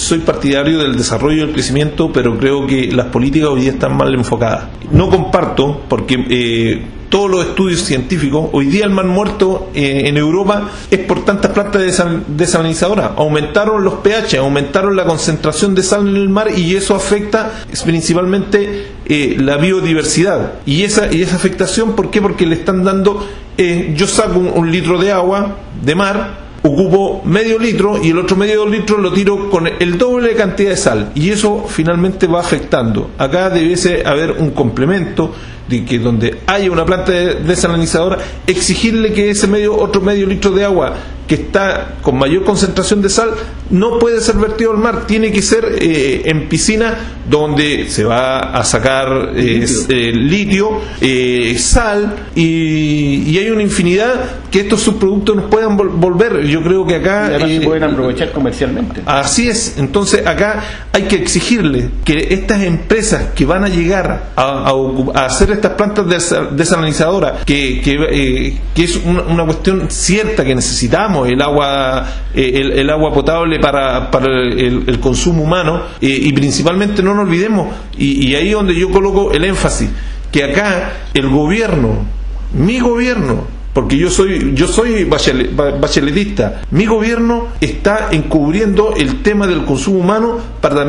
soy partidario del desarrollo y del crecimiento, pero creo que las políticas hoy día están mal enfocadas. No comparto, porque todos los estudios científicos, hoy día el mar muerto en Europa es por tantas plantas desalinizadoras. Aumentaron los pH, aumentaron la concentración de sal en el mar, y eso afecta principalmente la biodiversidad. Y esa afectación, ¿por qué? Porque le están dando, yo saco un litro de agua de mar, ocupo medio litro y el otro medio litro lo tiro con el doble de cantidad de sal, y eso finalmente va afectando. Acá debiese haber un complemento de que donde haya una planta desalinizadora, exigirle que ese otro medio litro de agua que está con mayor concentración de sal no puede ser vertido al mar, tiene que ser en piscina donde se va a sacar litio, sal, y hay una infinidad que estos subproductos nos puedan volver. Yo creo que acá se pueden aprovechar comercialmente. Así es. Entonces acá hay que exigirle que estas empresas que van a llegar a hacer estas plantas desalinizadoras, que es una cuestión cierta, que necesitamos el agua potable para el consumo humano, y principalmente no nos olvidemos, y ahí es donde yo coloco el énfasis, que acá el gobierno, mi gobierno, porque yo soy bacheletista, mi gobierno está encubriendo el tema del consumo humano para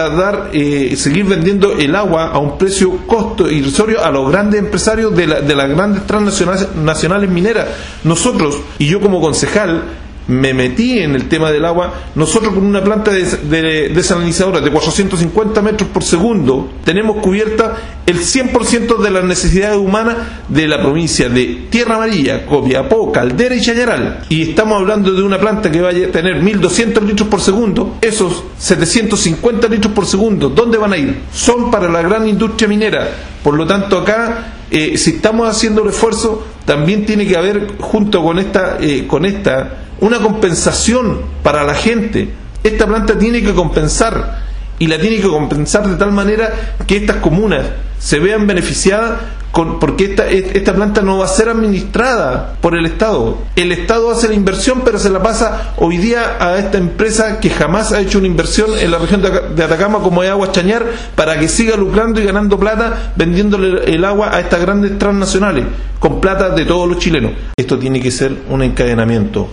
seguir vendiendo el agua a un costo irrisorio a los grandes empresarios de las grandes transnacionales mineras. Nosotros, y yo como concejal me metí en el tema del agua, nosotros con una planta desalinizadora de 450 metros por segundo tenemos cubierta el 100% de las necesidades humanas de la provincia de Tierra Amarilla, Copiapó, Caldera y Chañaral, y estamos hablando de una planta que vaya a tener 1200 litros por segundo. Esos 750 litros por segundo, ¿dónde van a ir? Son para la gran industria minera. Por lo tanto, acá si estamos haciendo el esfuerzo, también tiene que haber, junto con esta una compensación para la gente. Esta planta tiene que compensar, y la tiene que compensar de tal manera que estas comunas se vean beneficiadas, porque esta planta no va a ser administrada por el Estado. El Estado hace la inversión, pero se la pasa hoy día a esta empresa que jamás ha hecho una inversión en la región de Atacama, como es Aguas Chañar, para que siga lucrando y ganando plata vendiéndole el agua a estas grandes transnacionales con plata de todos los chilenos. Esto tiene que ser un encadenamiento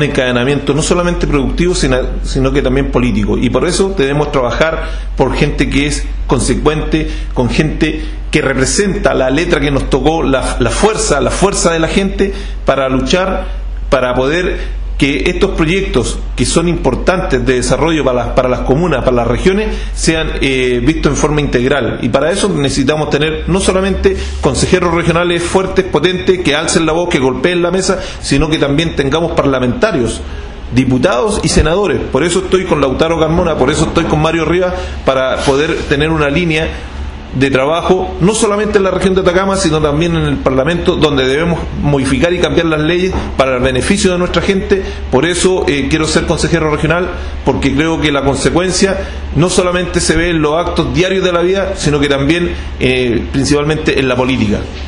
no solamente productivo, sino que también político, y por eso debemos trabajar por gente que es consecuente, con gente que representa la letra que nos tocó, la fuerza de la gente, para luchar, para poder que estos proyectos que son importantes de desarrollo para las comunas, para las regiones, sean vistos en forma integral. Y para eso necesitamos tener no solamente consejeros regionales fuertes, potentes, que alcen la voz, que golpeen la mesa, sino que también tengamos parlamentarios, diputados y senadores. Por eso estoy con Lautaro Carmona, por eso estoy con Mario Rivas, para poder tener una línea de trabajo, no solamente en la región de Atacama, sino también en el Parlamento, donde debemos modificar y cambiar las leyes para el beneficio de nuestra gente. Por eso quiero ser consejero regional, porque creo que la consecuencia no solamente se ve en los actos diarios de la vida, sino que también principalmente en la política.